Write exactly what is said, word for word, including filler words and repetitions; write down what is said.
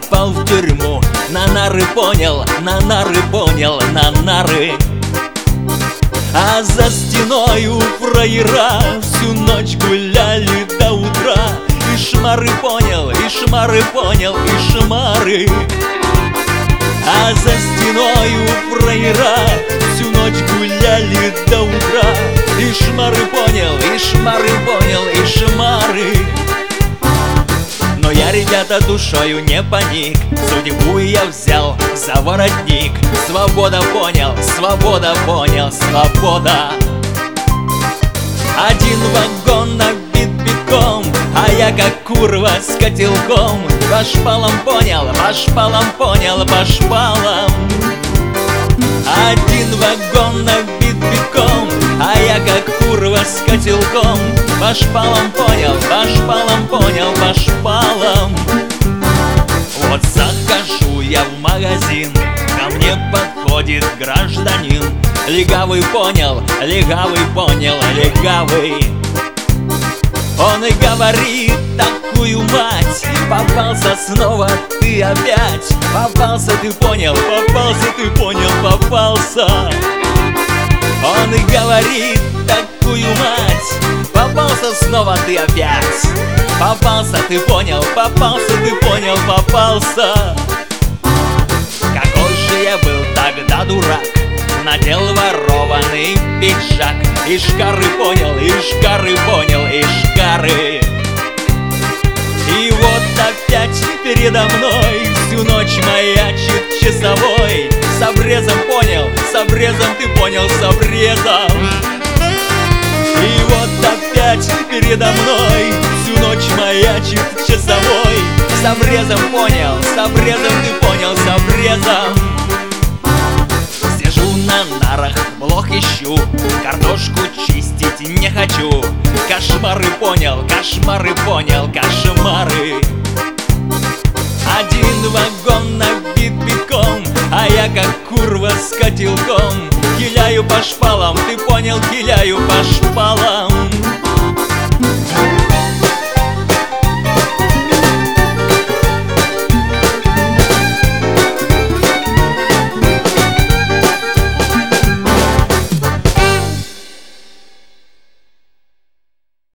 попал в тюрьму. На нары, понял, на нары, понял, на нары. А за стеною фраера всю ночь гуляли до утра. И шмары, понял, и шмары, понял, и шмары. А за стеною фраера всю ночь гуляли до утра. И шмары, понял, и шмары, понял, и шмары. Но я, ребята, душою не паник. Судьбу я взял за воротник. Свобода, понял, свобода, понял, свобода. Один вагон набит битком, а я как курва с котелком. По шпалам, понял, по шпалам, понял, по шпалам. Один вагон набит битком, а я как курва с котелком. По шпалам, понял, по шпалам, понял, по шпалам. Вот захожу я в магазин, ко мне подходит гражданин. Легавый, понял, легавый, понял, легавый. Он и говорит такую мать: попался снова ты опять. Попался ты, понял, попался ты, понял, попался. Он и говорит такую мать: попался снова ты опять. Попался ты, понял, попался ты, понял, попался. Какой же я был тогда дурак, надел ворованный пиджак. И шкары, понял, и шкары, понял, и шкары. И вот опять передо мной всю ночь маячит часовой. С обрезом, понял, с обрезом, ты понял, с обрезом. И вот опять передо мной всю ночь маячит часовой. С обрезом, понял, с обрезом, ты понял, с обрезом. Сижу на нарах, блох ищу, картошку чистить не хочу. Кошмары, понял, кошмары, понял, кошмары. Один вагон набит битком, а я как курва с котелком. Киляю по шпалам, ты понял, киляю по шпалам.